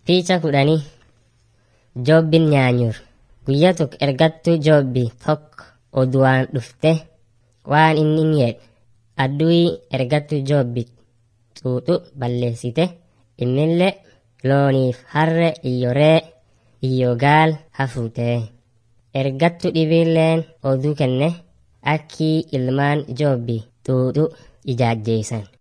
Picha kudhanii Joobbiin nyaanyur. Guyyaa tokko ergattuu Joobbi tokko oduwaan dhufte waan inni jedhe adduyi ergattuu Joobbi xuuxu balleessite innillee looniif harre iyyoree iyyogaal hafuute. Ergattuu dhibiilleen oduu kenne akkii ilmaan Joobbi xuuxu ijaajjeessan.